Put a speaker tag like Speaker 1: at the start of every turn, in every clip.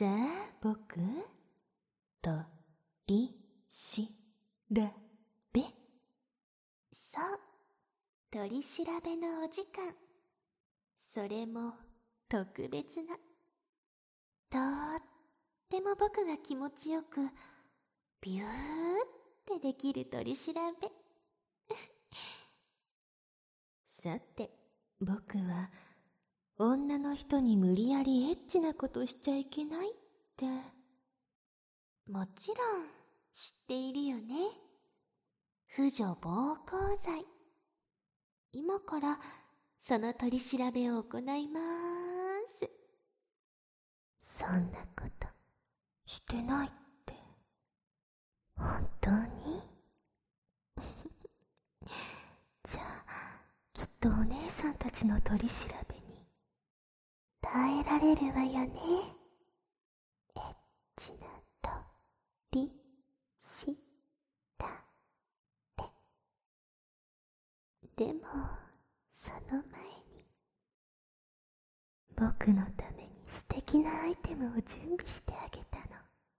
Speaker 1: さあ、僕、取り調べ。
Speaker 2: そう、取り調べのお時間。それも特別な。とっても僕が気持ちよく、ビューってできる取り調べ。
Speaker 1: さて、僕は、女の人に無理やりエッチなことしちゃいけないって。
Speaker 2: もちろん、知っているよね。婦女暴行罪。今から、その取り調べを行いまーす。
Speaker 1: そんなこと、してないって。本当にじゃあ、きっとお姉さんたちの取り調べに、耐えられるわよね。エッチな取り調べ。でも、その前に、僕のために素敵なアイテムを準備してあげたの。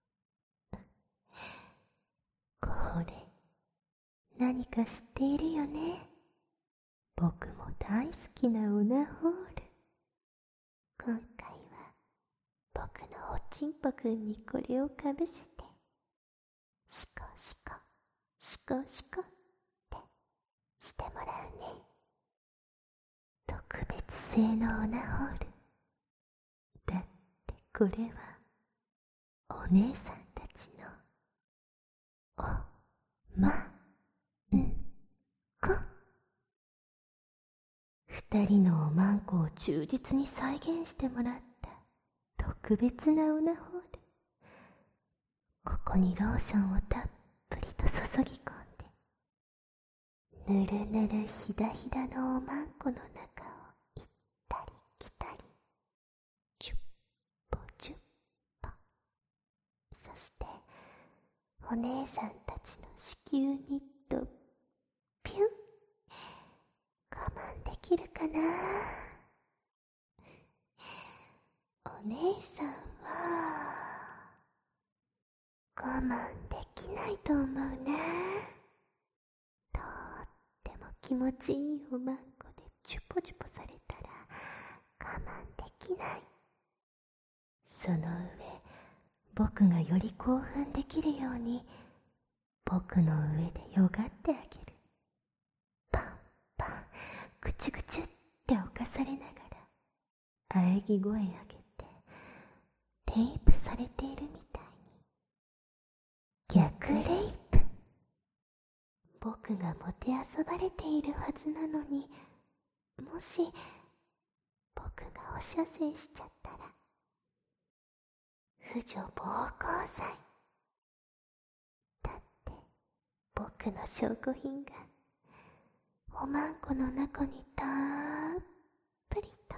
Speaker 1: これ、何か知っているよね。僕も大好きなオナホール。今回は僕のおちんぽくんにこれをかぶせて、シコシコ、シコシコってしてもらうね。特別製のオナホール。だってこれはお姉さんたちのおまんこ。二人のおまんこを忠実に再現してもらった特別なオナホール。ここにローションをたっぷりと注ぎ込んで、ぬるぬるひだひだのおまんこの中を行ったり来たり、チュッポチュッポ。そしてお姉さんたちの子宮にとピュン。我慢できるかな。お姉さんは我慢できないと思うな。とっても気持ちいいおまんこでチュポチュポされたら我慢できない。その上、僕がより興奮できるように僕の上でよがってあげる。パンパン、ぐちゅぐちゅって侵されながら喘ぎ声上げてレイプされているみたいに。逆レイプ。僕がもてあそばれているはずなのに、もし僕がお射精しちゃったら婦女暴行罪。だって僕の証拠品がおまんこの中にたっぷりと。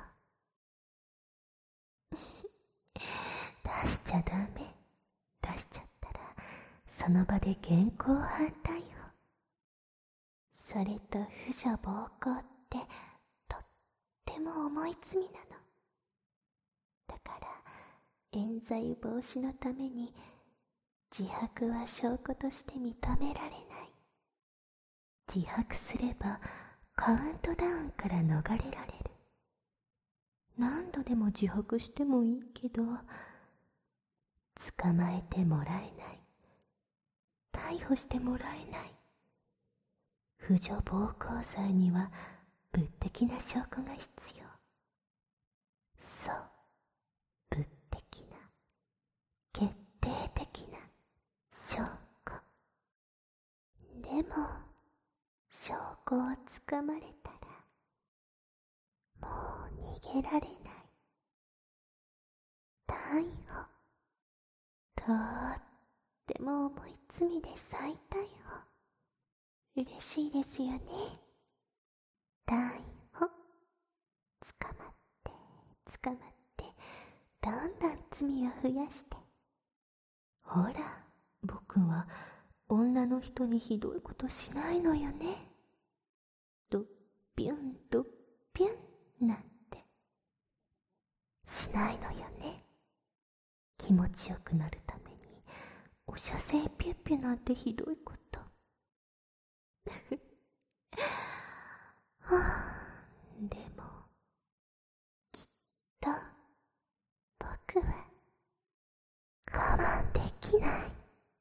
Speaker 1: 出しちゃダメ。出しちゃったらその場で現行犯逮捕。それと婦女暴行ってとっても重い罪なの。だから冤罪防止のために自白は証拠として認められない。自白すればカウントダウンから逃れられる。何度でも自白してもいいけど、捕まえてもらえない。逮捕してもらえない。婦女暴行罪には物的な証拠が必要。そう、物的な、決定的な証拠。でも、証拠をつかまれたら、もう逃げられない。逮捕。とっても重い罪で再逮捕。嬉しいですよね。逮捕。捕まって捕まって、どんどん罪を増やして。ほら、僕は女の人にひどいことしないのよね。ドッピュンドッピュンなんてしないのよね。気気持ちよくなるためにお射精ピュッピュなんてひどいこと。でもきっと僕は我慢できない。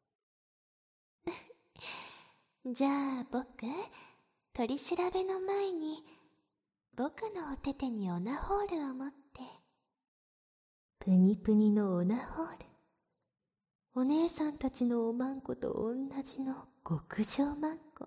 Speaker 2: じゃあ僕、取り調べの前に僕のお手手にオナホールを持って。
Speaker 1: プニプニのオナホール。お姉さんたちのおまんこと同じの極上まんこ。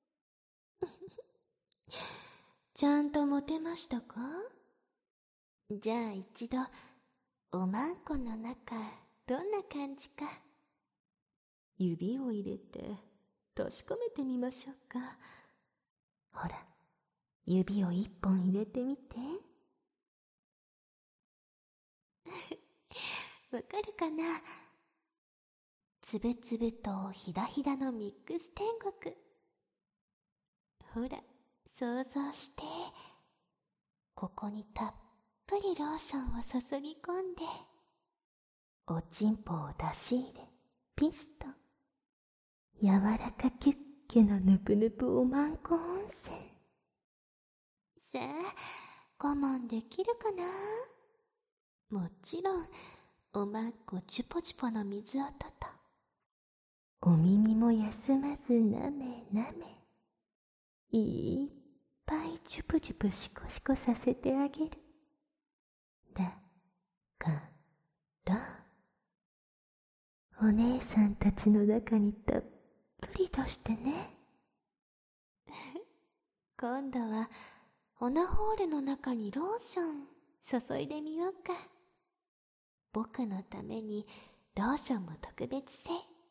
Speaker 1: ちゃんと持てましたか？
Speaker 2: じゃあ一度おまんこの中どんな感じか
Speaker 1: 指を入れて確かめてみましょうか。ほら、指を一本入れてみて。
Speaker 2: わかるかな？つぶつぶとひだひだのミックス天国。ほら、想像して、ここにたっぷりローションを注ぎ込んで、
Speaker 1: おちんぽを出し入れ、ピストン。柔らかキュッキュのぬぷぬぷおまんこ温泉。
Speaker 2: さあ、我慢できるかな？もちろん、おまんこチュポチュポの水音と、
Speaker 1: お耳も休まずなめなめ。いっぱいチュプチュプシコシコさせてあげる。だからお姉さんたちの中にたっぷり出してね。
Speaker 2: 今度はオナホールの中にローション注いでみようか。僕のためにローションも特別製。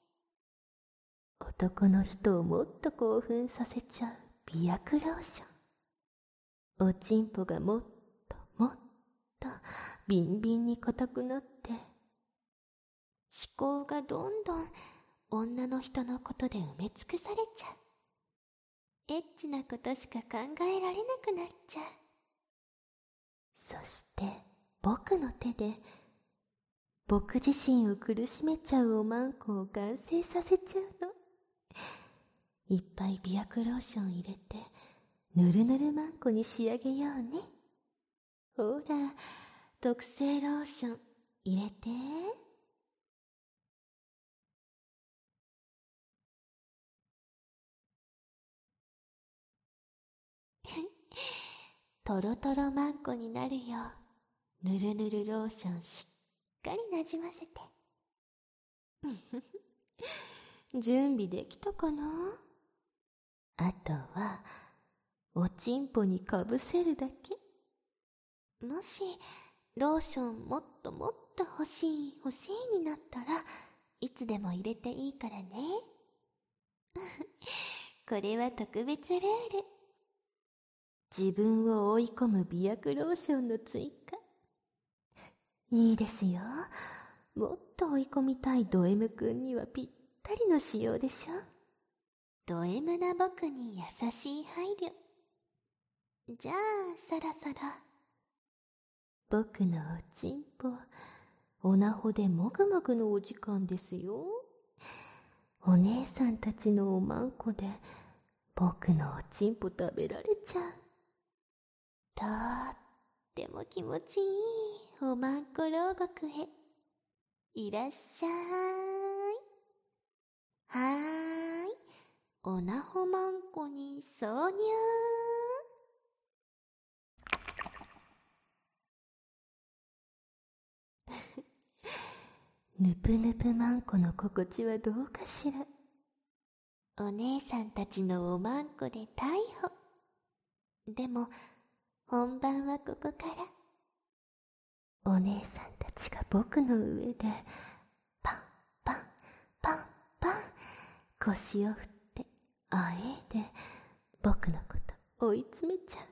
Speaker 1: 男の人をもっと興奮させちゃう美薬ローション。おちんぽがもっともっとビンビンに硬くなって、
Speaker 2: 思考がどんどん女の人のことで埋め尽くされちゃう。エッチなことしか考えられなくなっちゃう。
Speaker 1: そして僕の手で僕自身を苦しめちゃうおまんこを完成させちゃうの。いっぱい美薬ローション入れてぬるぬるまんこに仕上げようね。ほら、特製ローション入れて。
Speaker 2: トロトロまんこになるよう、ぬるぬるローションしっかりなじませて。
Speaker 1: 準備できたかな？あとはおちんぽにかぶせるだけ。
Speaker 2: もしローションもっともっと欲しいになったらいつでも入れていいからね。これは特別ルール。
Speaker 1: 自分を追い込む美薬ローションの追加。いいですよ。もっと追い込みたいド M くんにはぴったりの仕様でしょ。
Speaker 2: ド M な僕に優しい配慮。じゃあそろそろ
Speaker 1: 僕のおちんぽ、おなほでもぐもぐのお時間ですよ。お姉さんたちのおまんこで僕のおちんぽ食べられちゃう。
Speaker 2: とっても気持ちいいおまんこ牢獄へいらっしゃい。はーい、おなほまんこに挿入。
Speaker 1: ぬぷぬぷまんこの心地はどうかしら。
Speaker 2: お姉さんたちのおまんこで逮捕。でも本番はここから。
Speaker 1: お姉さんたちが僕の上でパンパンパンパン腰を振ってあえいで僕のこと追い詰めちゃ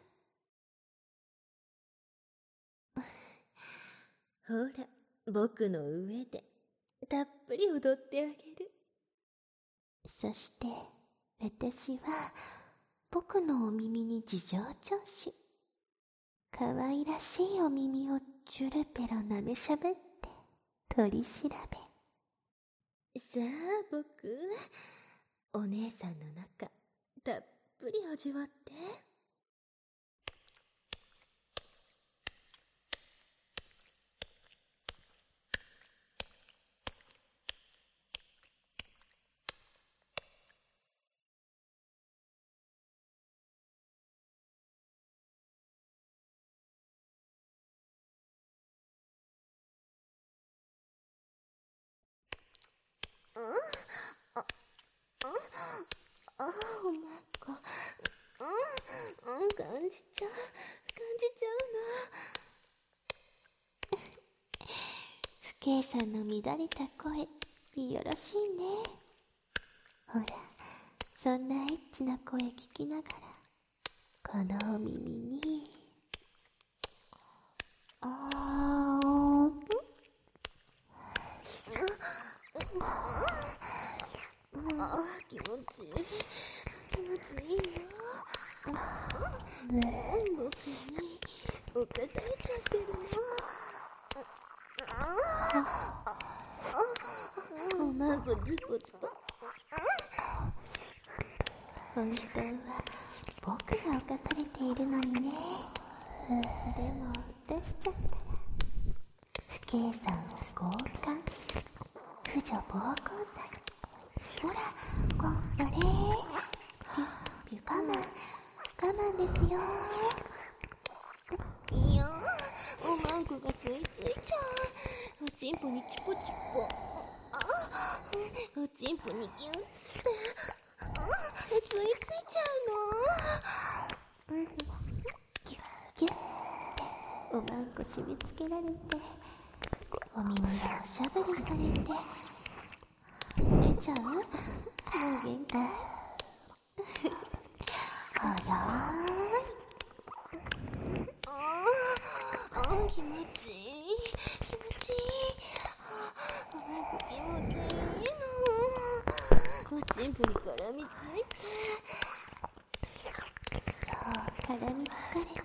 Speaker 1: う。ほら、僕の上でたっぷり踊ってあげる。
Speaker 2: そして私は僕のお耳に事情聴取。可愛らしいお耳をチュルペロ舐めしゃべって
Speaker 1: 取り調べ。
Speaker 2: さあ僕、お姉さんの中たっぷり味わって。おまんこ、感じちゃう不敬さんの乱れた声、よろしいね。ほら、そんなエッチな声聞きながら、このお耳に、気持ちいいよ。僕に侵されちゃってるの。おまんこズポズポ。本当は僕が侵されているのにね。でも出しちゃったら不敬さんを強姦、婦女暴行罪。ほら、これ我慢ですよ。いや、おまんこが吸い付いちゃう。おちんぽにチュポチュポ、おちんぽにギュッて、吸い付いちゃうの。ギュッギュッておまんこ締め付けられて、お耳はおしゃぶりされて、出ちゃう？もう限界？早い。気持ちいい。おまんこ気持ちいいの。おちんぽに絡みついて。そう、絡みつかれて。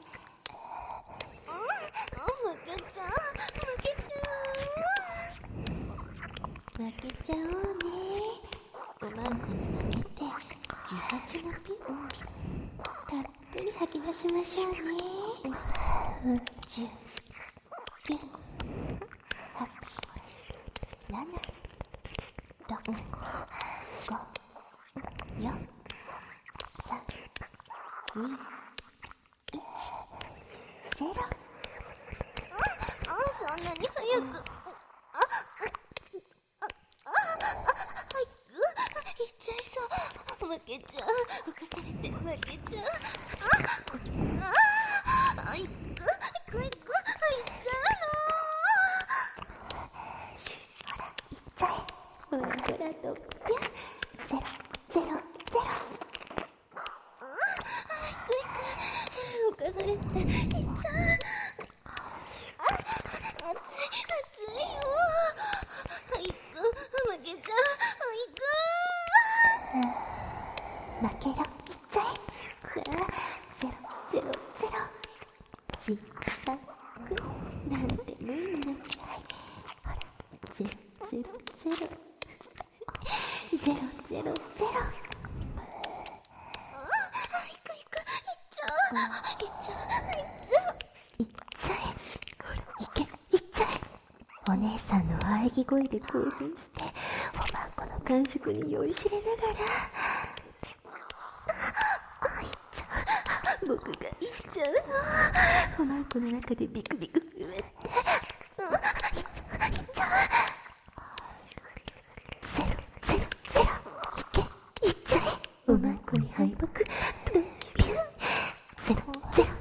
Speaker 2: 負けちゃおうね。おまんこに負けて自白のピュンピュンたっぷり吐き出しましょうね。10、9、8、7、6、5、4、3、2、1、0。そんなに早く。いっちゃいそう。負けちゃう。犯されて負けちゃう。いっちゃうの。ほら、とぴゅん。0、0、0。犯されていっちゃう。熱いよ。負けちゃう。負けろ、いっちゃえ。さあ、0、0、0。自白なんて無意味なくらい。ほら、0、0、0。0、0、0。いっちゃえ。ほら、いけ、いっちゃえ。お姉さんの喘ぎ声で興奮して、おまんこの感触に酔いしれながら、僕がいっちゃうの。おまんこの中でビクビク震えて、いっちゃう。0、0、0。いけ、いっちゃえ。おまんこに敗北。ピュン。0、0、0。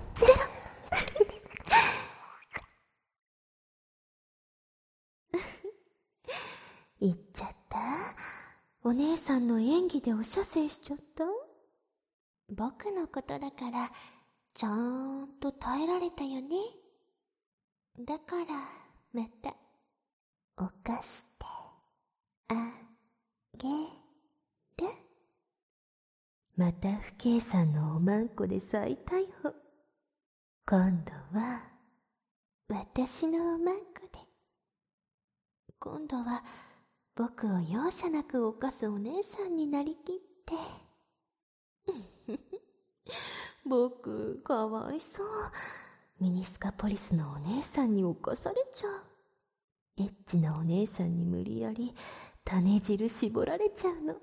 Speaker 2: 言っちゃった。お姉さんの演技でお射精しちゃった。僕のことだからちゃんと耐えられたよね。だからまた犯してあげる。また不敬さんのおまんこで再逮捕。今度は私のおまんこで。 今度は僕を容赦なく犯すお姉さんになりきって。僕、かわいそう。ミニスカポリスのお姉さんに犯されちゃう。エッチなお姉さんに無理やり種汁絞られちゃうの。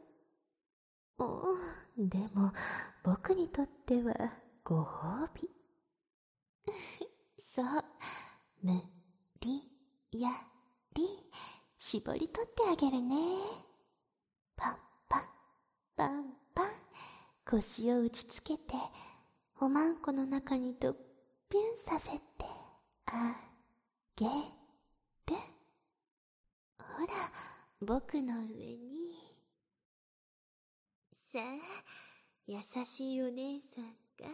Speaker 2: でも僕にとってはご褒美。そう、無理やり絞り取ってあげるね。パンパンパンパン、腰を打ちつけておまんこの中にドッピュンさせてあげる。ほら、僕の上に。さあ、優しいお姉さんが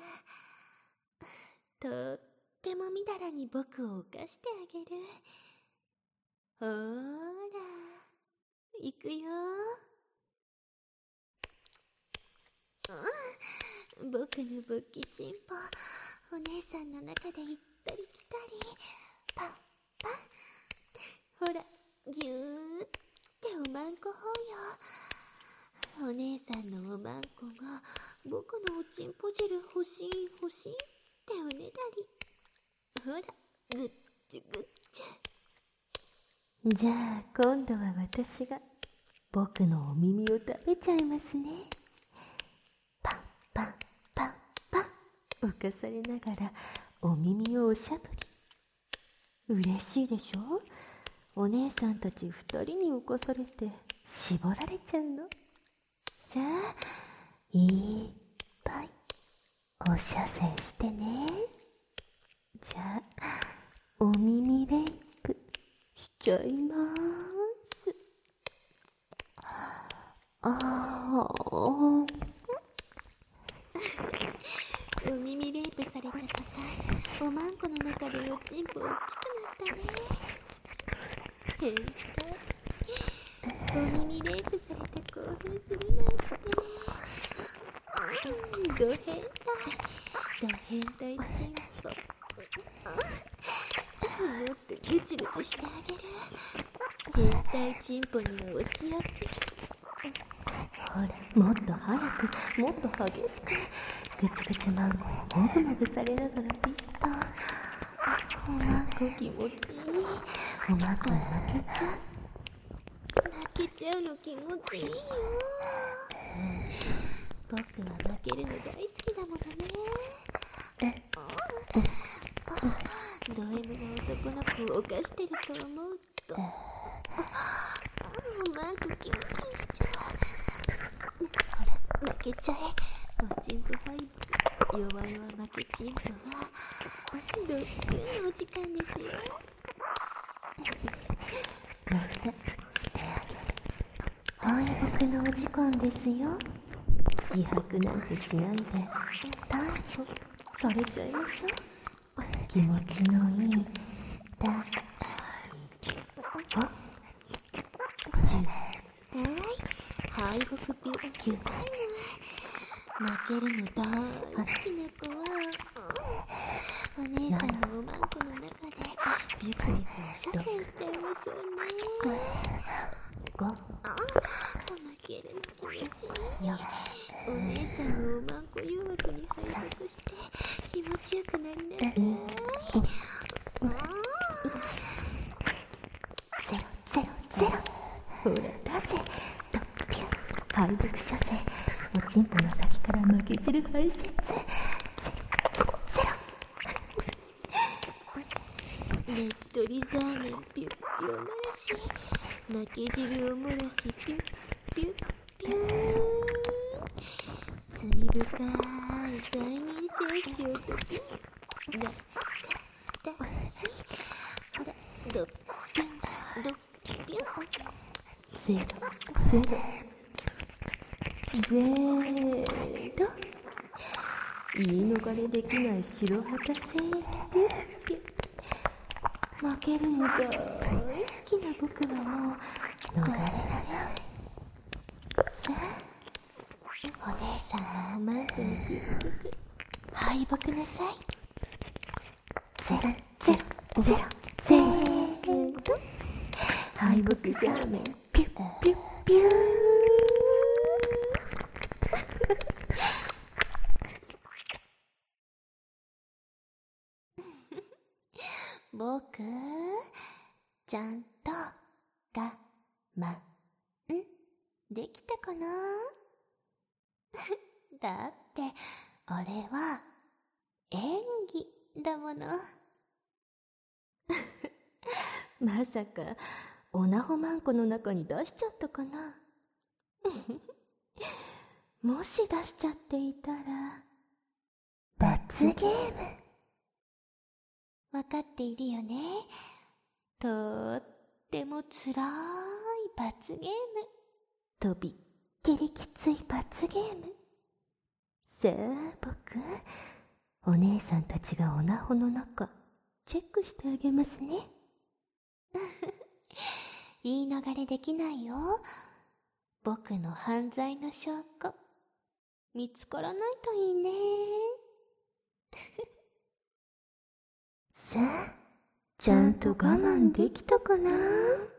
Speaker 2: とってもみだらに僕を犯してあげる。ほーら、行くよ。僕の勃起チンポ、お姉さんの中で行ったり来たり、パンパン。ほら、ぎゅーっておまんこほうよ。お姉さんのおまんこが僕のおちんぽ汁欲しい欲しいっておねだり。ほら、ぐっちゅぐっちゅ。じゃあ今度は私が僕のお耳を食べちゃいますね。パンパンパンパン、犯されながらお耳をおしゃぶり。嬉しいでしょ？お姉さんたち2人に犯されて絞られちゃうの。さあ、いっぱいおしゃせんしてね。じゃあ、お耳レイプしちゃいます。お耳レイプされた途端、おまんこの中でおちんぽ大きくなったね。変態。お耳レイプされて興奮するなんてね。ド変態。ド変態チンポ。もっとぐちぐちしてあげる。変態チンポにはお仕置き。ほら、もっと早く、もっと激しく。ぐちぐちマンコをもぐもぐされながらピストン。おまんこ気持ちいい。おまんこ泣けちゃう。泣けちゃうの気持ちいいよ。僕は負けるの大好きだものね。ド M が男の子を犯してると思うと、おまんこキュンキュンしちゃう。ほら、負けちゃえ。おちんぽ5、弱々負けチンポはドッキュンのお時間ですよ。またしてあげる。はい、僕のお時間ですよ。自白なんてしないで逮捕されちゃいましょう。気持ちのいい逮捕。敗北ビューキュータイム。負けるの大好きな子はお姉さんのおまんこの中でビクビクおしゃせんしちゃいましょうね。負けるの気持ちいい。お姉さんのおまんこ誘惑に敗北して気持ちよくなりなさい。000。ほら出せ。ドッピュン。敗北射精。おちんぽの先から負け汁排泄。ねっとりザーメンピュッピュおもらし。負け汁おもらしピュッピュッピュー。罪深い催眠精子をドピュン。だし。ほら、ドッピュンドッピュン。0。言い逃れできない白旗精液ピュッピュッ。負けるの大好きな僕はもう逃れられない。さあ、お姉さんのおまんこにグッググ敗北なさい。0。
Speaker 1: 敗北そうめんピュッピュッピュー
Speaker 2: 僕、ちゃんと我慢できたかなだって、あれは演技だもの。まさか、おなほまんこの中に出しちゃったかなもし出しちゃっていたら、
Speaker 1: 罰ゲーム。
Speaker 2: わかっているよね。とってもつらい罰ゲーム。とびっきりきつい罰ゲーム。さあ僕、お姉さんたちがおなほの中、チェックしてあげますね。言い逃れできないよ。僕の犯罪の証拠、見つからないといいね。
Speaker 1: さあ、ちゃんと我慢できたかな？